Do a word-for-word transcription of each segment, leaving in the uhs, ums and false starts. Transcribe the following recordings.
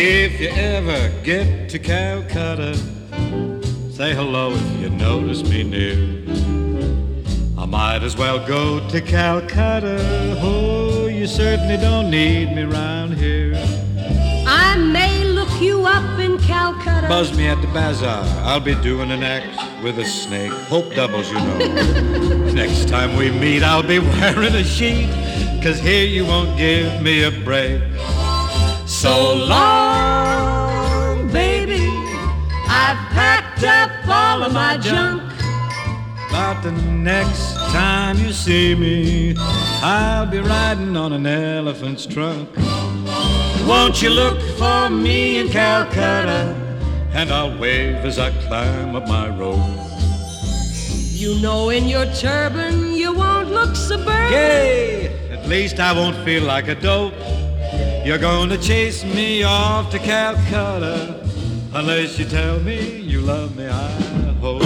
If you ever get to Calcutta, say hello if you notice me near. I might as well go to Calcutta. Oh, you certainly don't need me round here. I may look you up in Calcutta. Buzz me at the bazaar. I'll be doing an act with a snake. Hope doubles, you know. Next time we meet, I'll be wearing a sheet, 'cause here you won't give me a break. So long, baby, I've packed up all of my junk. About the next time you see me, I'll be riding on an elephant's trunk. Won't you look for me in Calcutta, and I'll wave as I climb up my road. You know in your turban you won't look suburban. Gay, at least I won't feel like a dope. You're gonna chase me off to Calcutta, unless you tell me you love me, I hope.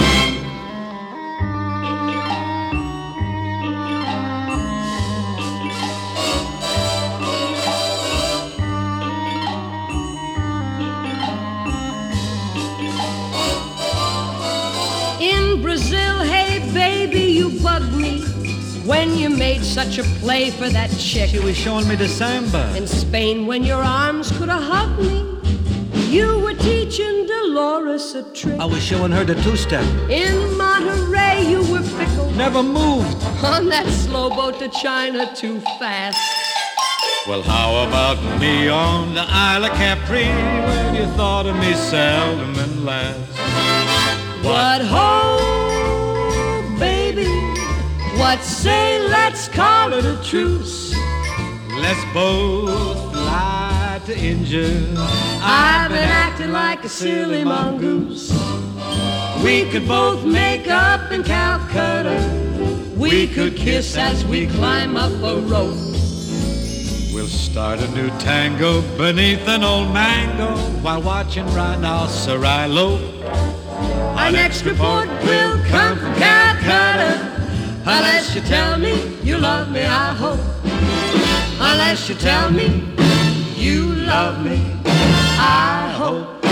In Brazil, hey baby, you bugged me when you made such a play for that chick. She was showing me the samba. In Spain, when your arms could have hugged me, you were teaching Dolores a trick. I was showing her the two-step. In Monterey, you were fickle. Never moved. On that slow boat to China too fast. Well, how about me on the Isle of Capri, when you thought of me seldom and last? But hold, baby, what say let's call it a truce? Let's both fly to India. I've been acting like a silly mongoose. We could both make up in Calcutta. We could kiss as we climb up a rope. We'll start a new tango beneath an old mango, while watching rhinoceros lope. Our next report will come from Calcutta, unless you tell me you love me, I hope. Unless you tell me you love me, I hope.